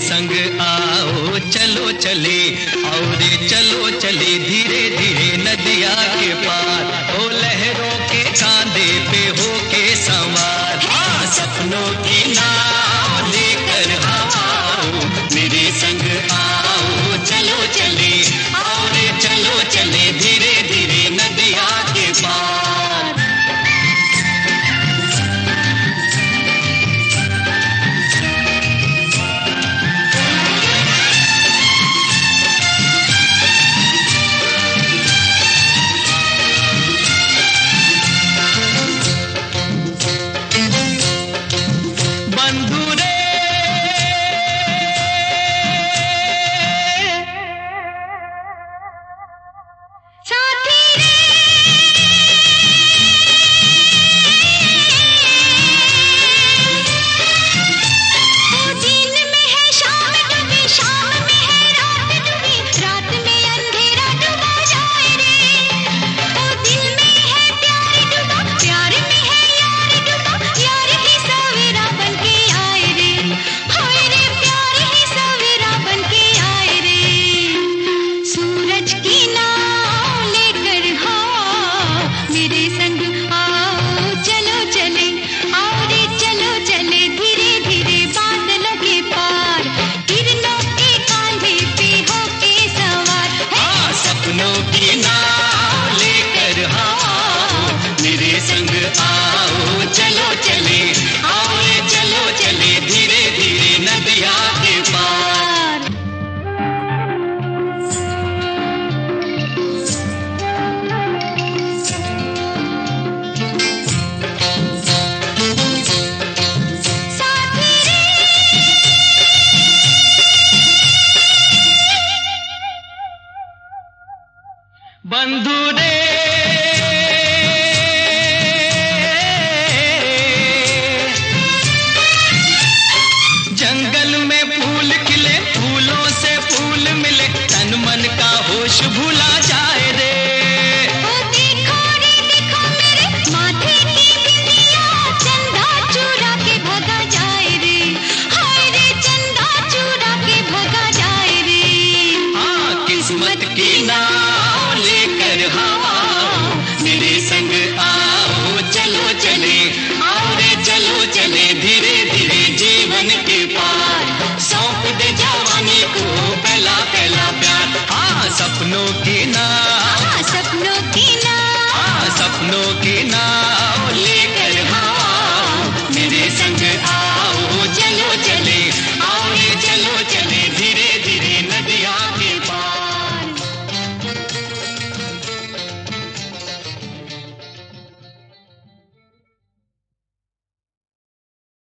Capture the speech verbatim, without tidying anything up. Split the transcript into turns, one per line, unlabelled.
संग आओ चलो चले, और चलो चले धीरे धीरे नदिया के पार। ओ लहरों के कांधे पे होके सवार, हाँ सपनों की नाव लेकर आओ, मेरे संग आओ चलो चले, और चलो चले धीरे धीरे नदिया के पार। बंधु रे जंगल में फूल खिले, फूलों से फूल मिले, तन मन का होश भूला जाए रे।
ओ देखो रे देखो मेरे माथे की बिंदिया, चंदा चुरा के भगा जाए रे, हाय रे चंदा चुरा के भगा जाए रे।
हाँ किस्मत की नाव लेकर आओ, मेरे संग आओ चलो चले, और चलो चले धीरे